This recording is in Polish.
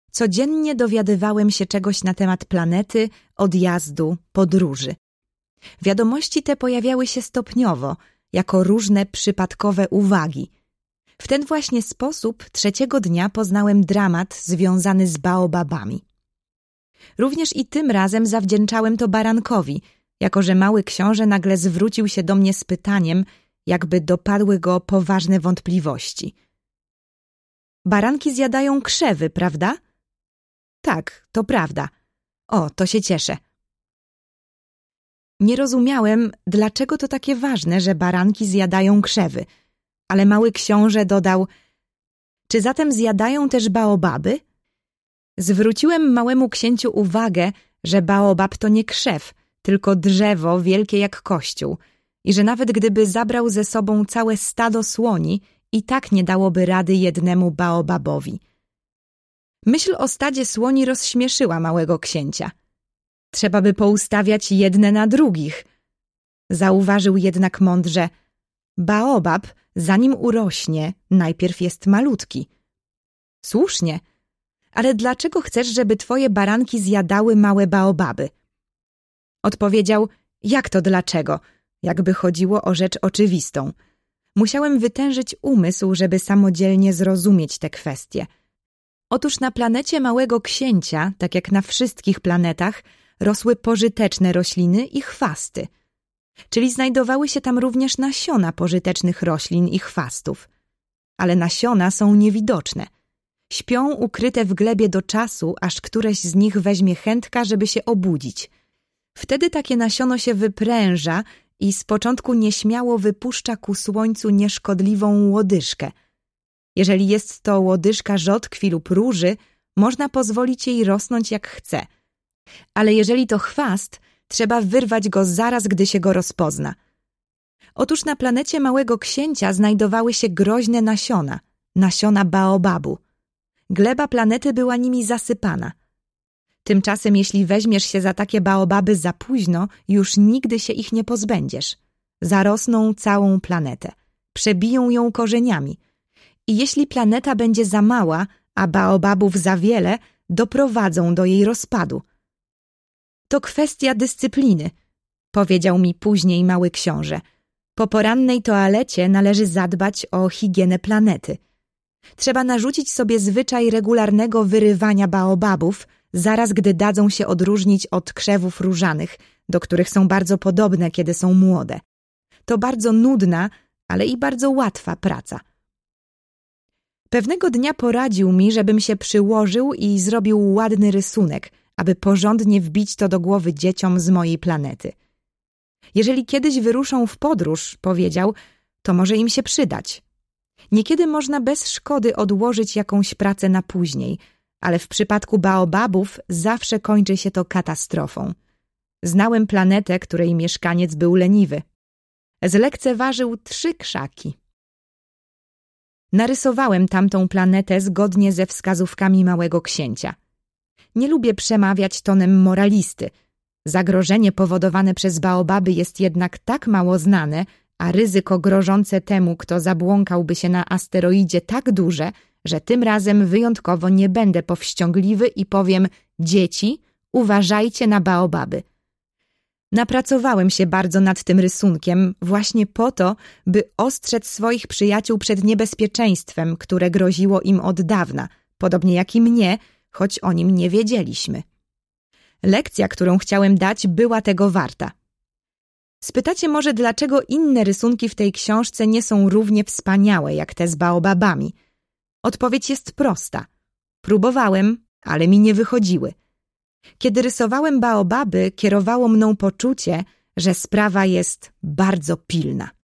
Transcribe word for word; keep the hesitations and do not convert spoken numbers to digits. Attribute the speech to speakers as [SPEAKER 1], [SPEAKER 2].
[SPEAKER 1] Codziennie dowiadywałem się czegoś na temat planety, odjazdu, podróży. Wiadomości te pojawiały się stopniowo, jako różne przypadkowe uwagi. W ten właśnie sposób trzeciego dnia poznałem dramat związany z baobabami. Również i tym razem zawdzięczałem to barankowi, jako że mały książę nagle zwrócił się do mnie z pytaniem, jakby dopadły go poważne wątpliwości. Baranki zjadają krzewy, prawda? Tak, to prawda. O, to się cieszę. Nie rozumiałem, dlaczego to takie ważne, że baranki zjadają krzewy, ale mały książę dodał: czy zatem zjadają też baobaby? Zwróciłem małemu księciu uwagę, że baobab to nie krzew, tylko drzewo wielkie jak kościół i że nawet gdyby zabrał ze sobą całe stado słoni, i tak nie dałoby rady jednemu baobabowi. Myśl o stadzie słoni rozśmieszyła małego księcia. Trzeba by poustawiać jedne na drugich. Zauważył jednak mądrze: baobab, zanim urośnie, najpierw jest malutki. Słusznie, ale dlaczego chcesz, żeby twoje baranki zjadały małe baobaby? Odpowiedział: jak to dlaczego? Jakby chodziło o rzecz oczywistą. Musiałem wytężyć umysł, żeby samodzielnie zrozumieć tę kwestię. Otóż na planecie małego księcia, tak jak na wszystkich planetach, rosły pożyteczne rośliny i chwasty. Czyli znajdowały się tam również nasiona pożytecznych roślin i chwastów. Ale nasiona są niewidoczne. Śpią ukryte w glebie do czasu, aż któreś z nich weźmie chętka, żeby się obudzić. Wtedy takie nasiono się wypręża i z początku nieśmiało wypuszcza ku słońcu nieszkodliwą łodyżkę. Jeżeli jest to łodyżka rzodkwi lub róży, można pozwolić jej rosnąć jak chce. Ale jeżeli to chwast, trzeba wyrwać go zaraz, gdy się go rozpozna. Otóż na planecie małego księcia znajdowały się groźne nasiona, nasiona baobabu. Gleba planety była nimi zasypana. Tymczasem jeśli weźmiesz się za takie baobaby za późno, już nigdy się ich nie pozbędziesz. Zarosną całą planetę. Przebiją ją korzeniami. I jeśli planeta będzie za mała, a baobabów za wiele, doprowadzą do jej rozpadu. To kwestia dyscypliny, powiedział mi później mały książę. Po porannej toalecie należy zadbać o higienę planety. Trzeba narzucić sobie zwyczaj regularnego wyrywania baobabów, zaraz gdy dadzą się odróżnić od krzewów różanych, do których są bardzo podobne, kiedy są młode. To bardzo nudna, ale i bardzo łatwa praca. Pewnego dnia poradził mi, żebym się przyłożył i zrobił ładny rysunek, aby porządnie wbić to do głowy dzieciom z mojej planety. Jeżeli kiedyś wyruszą w podróż, powiedział, to może im się przydać. Niekiedy można bez szkody odłożyć jakąś pracę na później, ale w przypadku baobabów zawsze kończy się to katastrofą. Znałem planetę, której mieszkaniec był leniwy. Zlekceważył trzy krzaki. Narysowałem tamtą planetę zgodnie ze wskazówkami małego księcia. Nie lubię przemawiać tonem moralisty. Zagrożenie powodowane przez baobaby jest jednak tak mało znane, a ryzyko grożące temu, kto zabłąkałby się na asteroidzie, tak duże, że tym razem wyjątkowo nie będę powściągliwy i powiem: dzieci, uważajcie na baobaby. Napracowałem się bardzo nad tym rysunkiem właśnie po to, by ostrzec swoich przyjaciół przed niebezpieczeństwem, które groziło im od dawna, podobnie jak i mnie, choć o nim nie wiedzieliśmy. Lekcja, którą chciałem dać, była tego warta. Spytacie może, dlaczego inne rysunki w tej książce nie są równie wspaniałe jak te z baobabami? Odpowiedź jest prosta. Próbowałem, ale mi nie wychodziły. Kiedy rysowałem baobaby, kierowało mną poczucie, że sprawa jest bardzo pilna.